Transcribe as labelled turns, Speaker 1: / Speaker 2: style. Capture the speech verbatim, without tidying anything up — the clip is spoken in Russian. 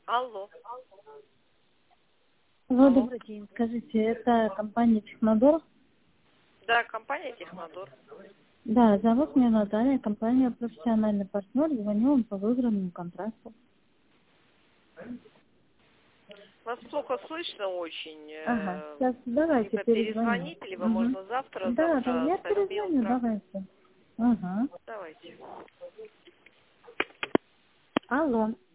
Speaker 1: Алло.
Speaker 2: Алло,
Speaker 1: Алло.
Speaker 2: добрый день. Скажите, это компания Технодор?
Speaker 1: Да, компания Технодор.
Speaker 2: Да, зовут меня Наталья, компания профессиональный партнер, звоню вам по выигранному контракту.
Speaker 1: Вас плохо слышно очень.
Speaker 2: Ага,
Speaker 1: э,
Speaker 2: сейчас давайте
Speaker 1: Либо
Speaker 2: перезвоню.
Speaker 1: перезвоните, либо
Speaker 2: Угу.
Speaker 1: можно завтра,
Speaker 2: Да, да,
Speaker 1: завтра
Speaker 2: я
Speaker 1: с восьми
Speaker 2: перезвоню,
Speaker 1: утра.
Speaker 2: давайте. Ага.
Speaker 1: Давайте.
Speaker 2: Алло.